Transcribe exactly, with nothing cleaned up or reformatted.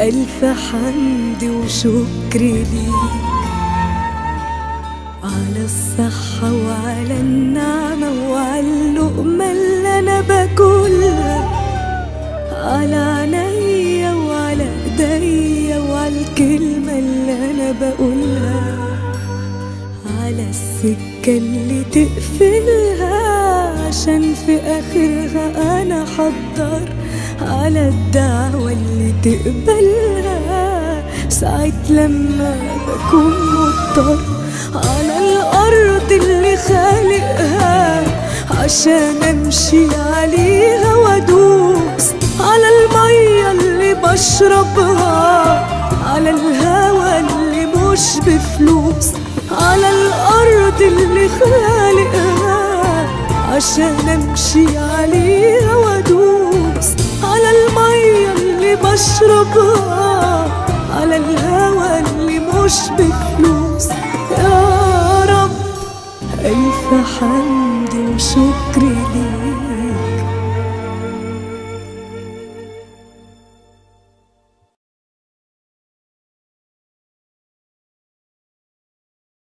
ألف حمد وشكر ليك على الصحة وعلى النعمة وعلى اللقمة اللي أنا باكلها، على عينيا وعلى ايديا وعلى الكلمة اللي أنا بقولها، على السكة اللي تقفلها عشان في آخرها أنا حضر، على الدعوة اللي تقبلها ساعة لما بكون مضطر، على الأرض اللي خالقها عشان أمشي عليها وأدوس، على المية اللي بشربها، على الهوا اللي مش بفلوس، على الأرض اللي خالقها عشان أمشي عليها وأدوس، على المية اللي بشربها، على الهوا اللي مش بفلوس. يا رب ألف حمد وشكر ليك.